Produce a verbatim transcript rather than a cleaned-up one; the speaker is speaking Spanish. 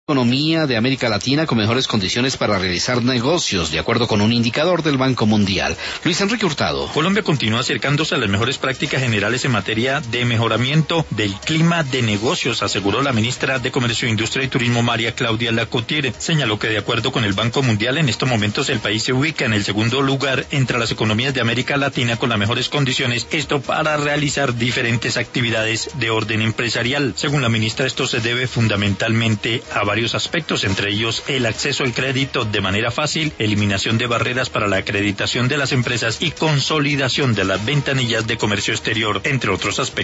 economía de América Latina con mejores condiciones para realizar negocios, de acuerdo con un indicador del Banco Mundial. Luis Enrique Hurtado. Colombia continúa acercándose a las mejores prácticas generales en materia de mejoramiento del clima de negocios, aseguró la ministra de Comercio, Industria y Turismo, María Claudia Lacotiere. Señaló que de acuerdo con el Banco Mundial, en estos momentos el país se ubica en el segundo lugar entre las economías de América Latina con las mejores condiciones, esto para realizar diferentes actividades de orden empresarial. Según la ministra, esto se debe fundamentalmente a varios aspectos, entre ellos el acceso al crédito de manera fácil, eliminación de barreras para la acreditación de las empresas y consolidación de las ventanillas de comercio exterior, entre otros aspectos.